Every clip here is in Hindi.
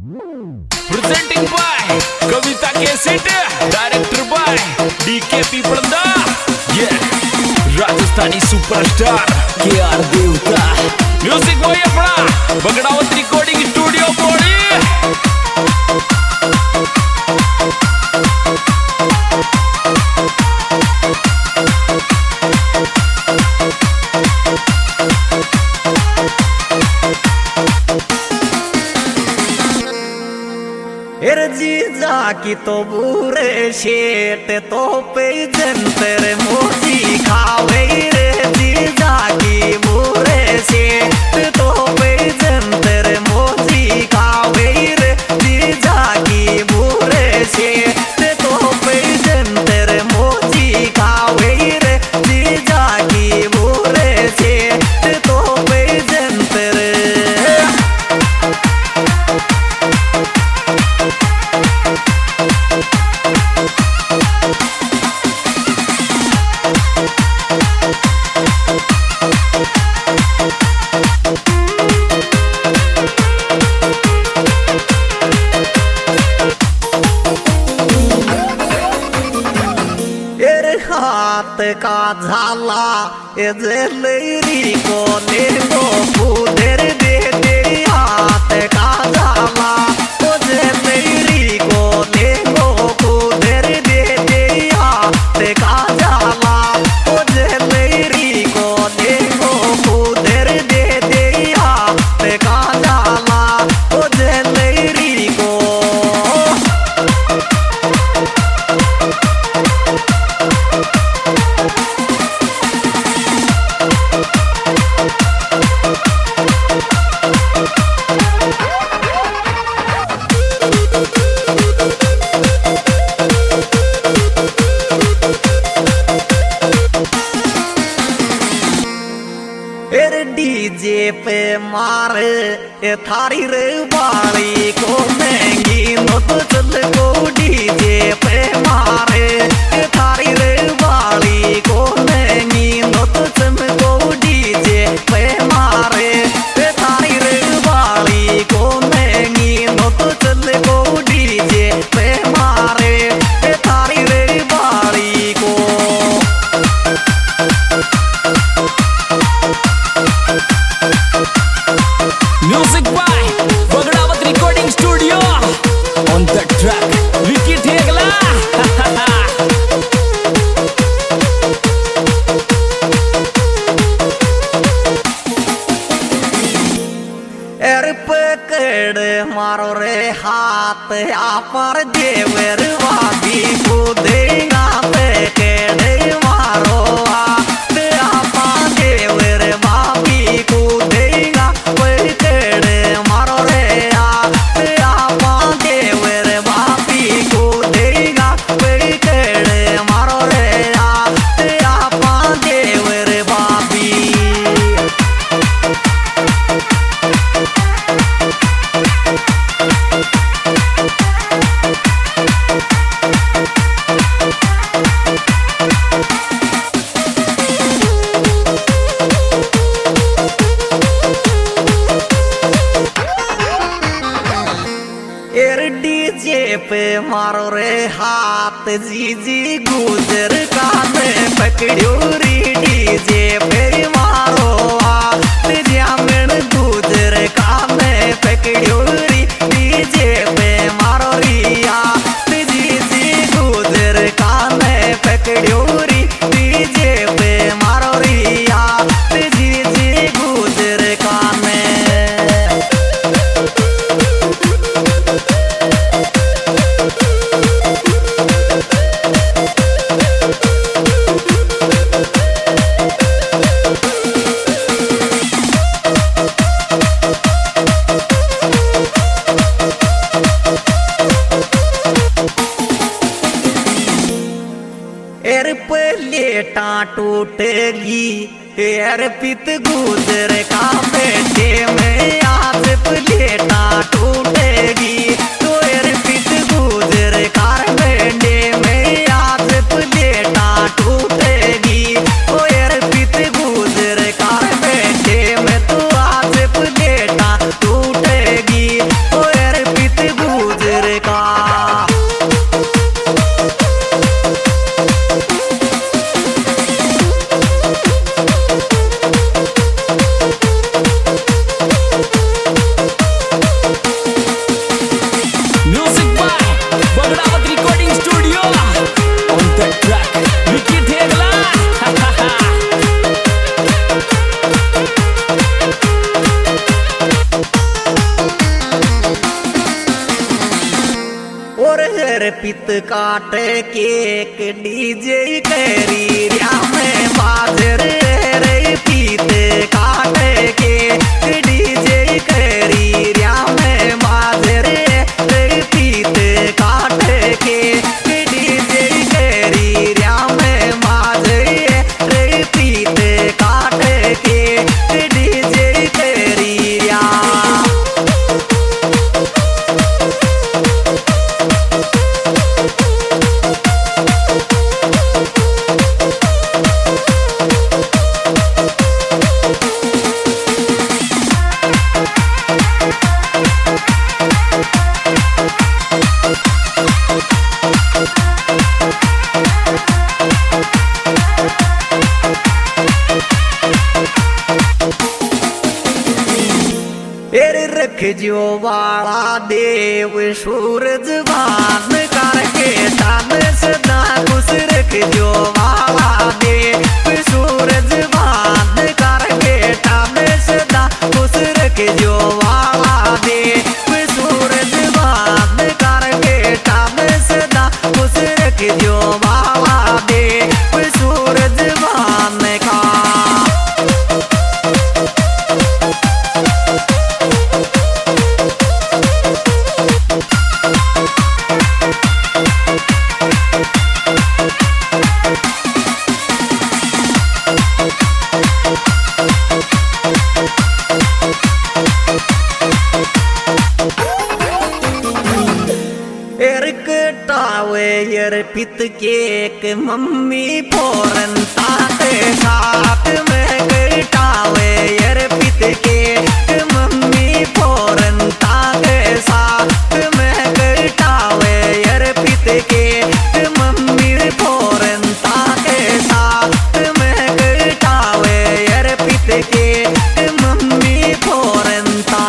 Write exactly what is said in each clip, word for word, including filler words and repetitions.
Presenting by Kavita Cassette, director by D K P Pradha, yeah, Rajasthani superstar K R Devta, music boy अपना बगड़ावत recording studio बॉडी। जीजा की तो बुरे शेट तो पे जंतर मोजी खावे रे, जीजा की बुरे शेट तो पे जंतर मोजी खावे रे, जीजा की बुरे शेट तो पे जंतर मोजी खावे रे, जीजा की बुरे शेट तो पे जंतर। हाथ का झाला जेलरी को ले लो फूदर दे दे, हाथ का झाला जेलरी को ले लो फूदर दे दे, हाथ का झाला जेलरी को ले लो फूदर दे दे, हाथ का झाला जेलरी को। डीजे पे मारे थारी रे बाड़ी को महंगी नोट चल को, डीजे पे मारे थारी रे बाड़ी को महंगी नोट चल को, डीजे पे मारे थारी रे बाड़ी को महंगी नोट चल को, डीजे पे मारे थारी रे बाड़ी को। Music by Bagdawat Recording Studio, on the track Vicky Thegla। एर पकड़ मारो रे हाथ यहाँ पर देवर वादी को देगा, पकड़ मारो हाथ यहाँ पर देवर वादी को देगा, पकड़ मारो रे हाथ यहाँ पर देवर वादी को देगा, पकड़ मारो रे हाथ यहाँ पर देवर वादी। डीजे पे मारो रे हाथ जी जी गुजर का में पकड़ो रे, डीजे पे मारो हाथ जामन गुजर का में पकड़ो रे, डीजे पे मारो रे हाथ जी जी गुजर का में पकड़ो रे, डीजे पे मारो रे हाथ जी जी गुजर का में। एर प्लेटा टूटेगी एर पित गुजर का बेटे में, आज प्लेटा टूटेगी तो एर पित गुजर का बेटे में, आज प्लेटा टूटेगी तो एर पित गुजर का बेटे में, तो आज प्लेटा टूटेगी तो एर पित एर पित काट केक डीजे करी रिया में बाजर रे पित काट केक डीजे करी रिया में बाजर रे पित काट केक डीजे करी रिया में बाजर रे पित काट केक डीजे करी रिया। रख जो वाला देव सूरज भान करके तन सदा खुश रख जो वाला देव सूरज भान करके तन सदा खुश रख जो वाला देव सूरज भान करके तन सदा खुश रख जो वाला देव सूरज भान का। यर पित केक मम्मी फोरन ताते साथ में कटावे यर पित केक मम्मी फोरन ताते साथ में कटावे यर पित केक मम्मी फोरन ताते साथ में कटावे यर पित केक मम्मी फोरन ता।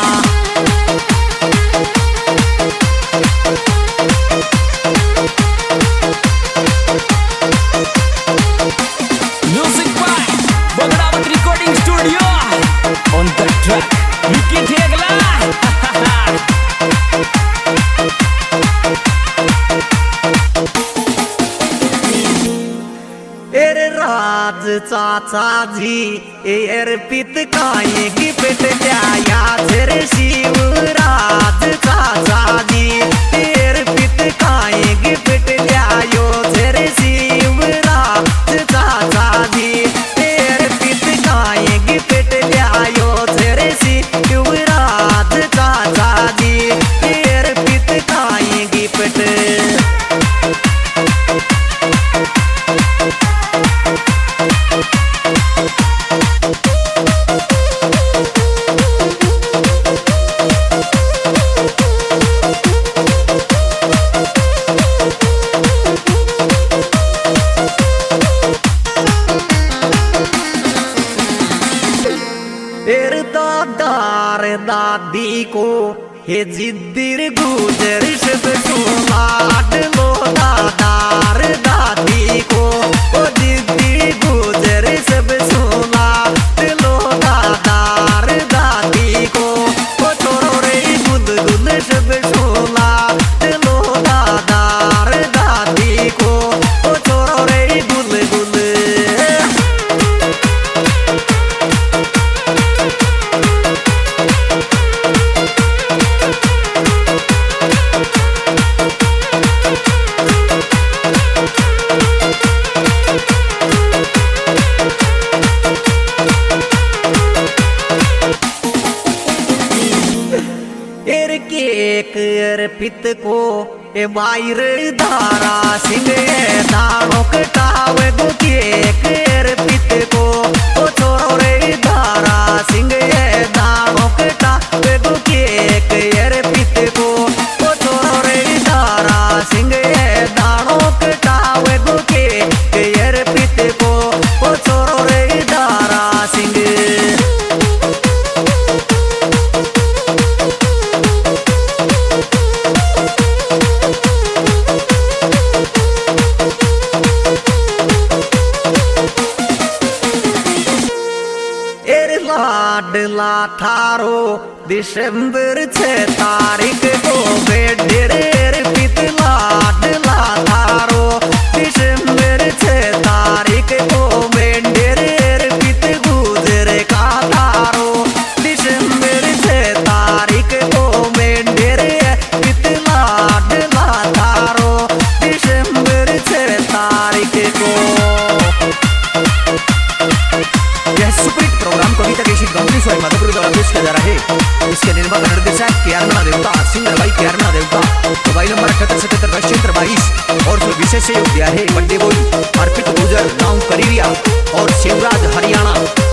राज चाचा जी एर पित काये गिफ्ट दिया रे शिव राज चाचा जी एर पित काये गिफ्ट लियायो रे शिव राज चाचा जी एर पित काये गिफ्ट लियायो रे शिव राज चाचा जी एर पित काये गिफ्ट। दादार दादी को हे जिद्दीर गुजर सब सुनाट लो दादार दादी को ओ जिद्दीर गुजर सब सुनाट लो दादार दादी को ओ छोरो रे गुद गुद सब सुनाट लो दादार दादी को ओ छोरो रे गुद गुद। केक अर्पित को ए बायर धारा सिंह दाणो कटावे गो केक अर्पित को ओ छोरो रे धारा सिंह दाणो कटावे गो केक अर्पित को ओ छोरो रे धारा सिंह दाणो कटावे गो केक अर्पित को ओ छोरो रे धारा सिंह। लाडला थारो दिसंबर छह तारीख को बेडेर पितला भाई प्यारना देवता, मोबाइल नंबर अठहत्तर सतहत्तर बहत्तर बाईस। और जो विशेष सहयोग दिया है बड्डे बॉय अर्पित गुजर गाँव करीरिया और शिवराज हरियाणा।